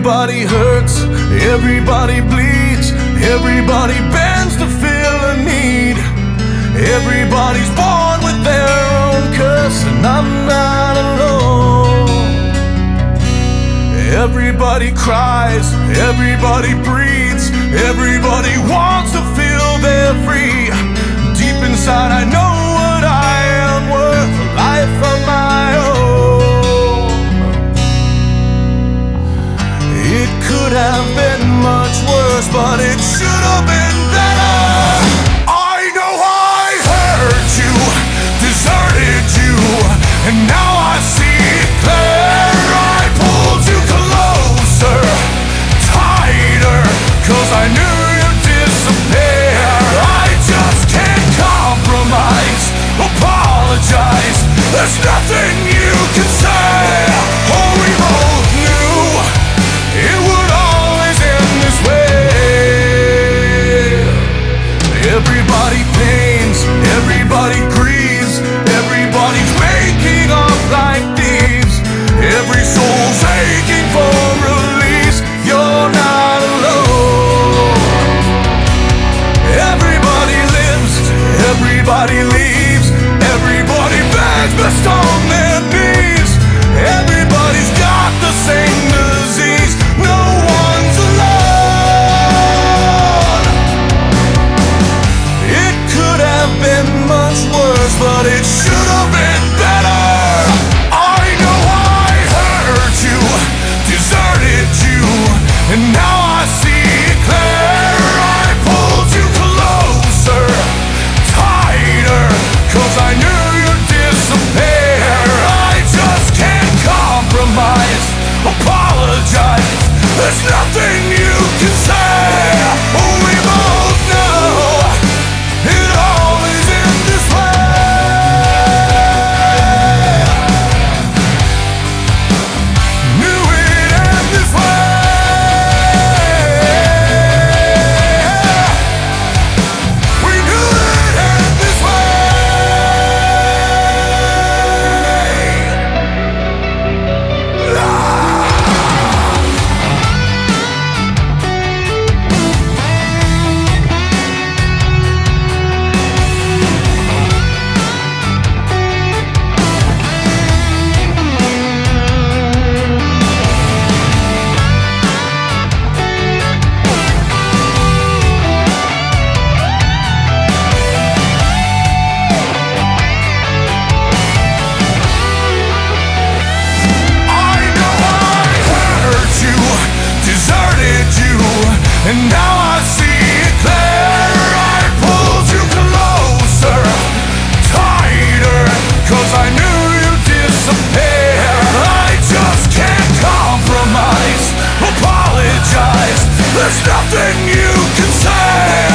Everybody hurts, everybody bleeds, everybody bends to fill a need. Everybody's born with their own curse, and I'm not alone. Everybody cries, everybody breathes, everybody wants to feel they're free. Deep inside I know what I am worth, a life of my own. It could have been much worse, but it should have been better. I know I hurt you, deserted you, and now I see it clear. I pulled you closer, tighter, 'cause I knew you'd disappear. I just can't compromise, apologize. There's nothing you can say. Oh, we both knew it would always end this way. Everybody pains, everybody grieves, everybody's waking up like thieves. Every soul's aching for release. You're not alone. Everybody lives, everybody leaves, everybody begs best on their knees. Everybody's got the same disease. No one's alone. It could have been much worse, but it should have been better. I know I hurt you, deserted you, and now I see it clear. I pulled you closer, tighter, 'cause I knew you'd disappear. I just can't compromise, apologize. There's nothing you can say. Oh, we both know it always ends this way. Knew it'd end this way. We knew it'd end this way. I know I hurt you, deserted you, and now I see it clear. I pulled you closer, tighter, 'cause I knew you'd disappear. I just can't compromise, apologize. There's nothing you can say.